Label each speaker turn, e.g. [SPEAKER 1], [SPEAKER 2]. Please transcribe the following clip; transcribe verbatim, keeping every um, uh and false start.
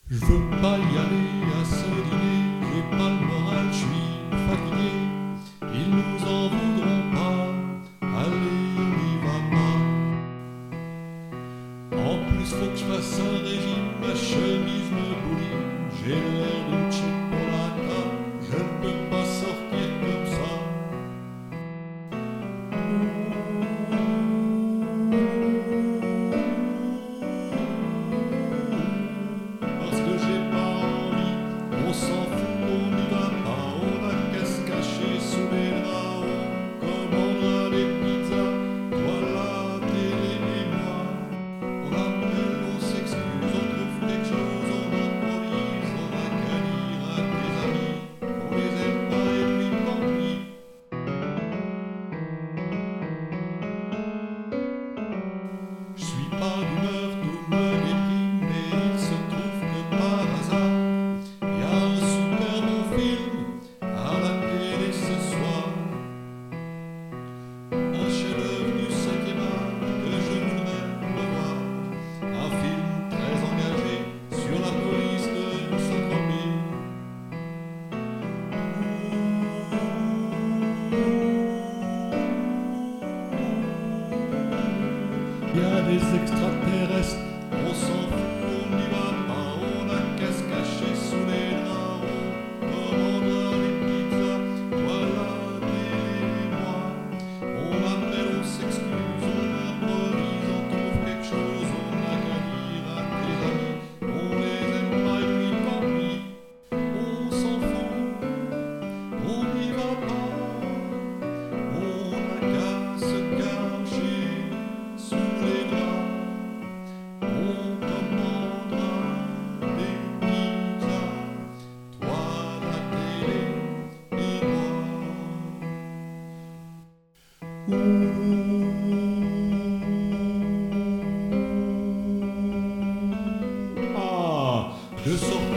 [SPEAKER 1] Je veux pas y aller à ce dîner, j'ai pas le moral, je suis fatigué. Ils nous en voudront pas, allez on y va pas. En plus faut que je fasse un régime, ma chemise me bouille, j'ai l'air d'une chipolata, je ne peux pas sortir comme ça. Parce que j'ai pas envie, on s'en fout, on n'y va pas, on a qu'à se cacher sous les draps, on commandera des pizzas, toi la télé et moi. On appelle, on s'excuse, on trouve quelque chose, on improvise, on a qu'à dire à tes amis, on les aime pas et puis tant pis. Je suis pas d'humeur, tout me déprime, mais il se trouve que par hasard, y a un super bon film à la télé ce soir. Un chef-d'œuvre du cinquième art que je voudrais revoir. Un film très engagé sur la police de Saint-Tropez. Il y a des extraterrestres, on s'en fout, on n'y va pas, on a qu'à se cacher sous les draps, on commandera les pizzas, voilà et moi. On appelle, on s'excuse, on improvise, on trouve quelque chose, on a qu'à dire à tes amis, on les aime pas et puis tant pis. On s'en fout, on n'y va pas, on a qu'à se cacher sous les draps, on commandera des pizzas, toi la télé et moi. Ah, je sors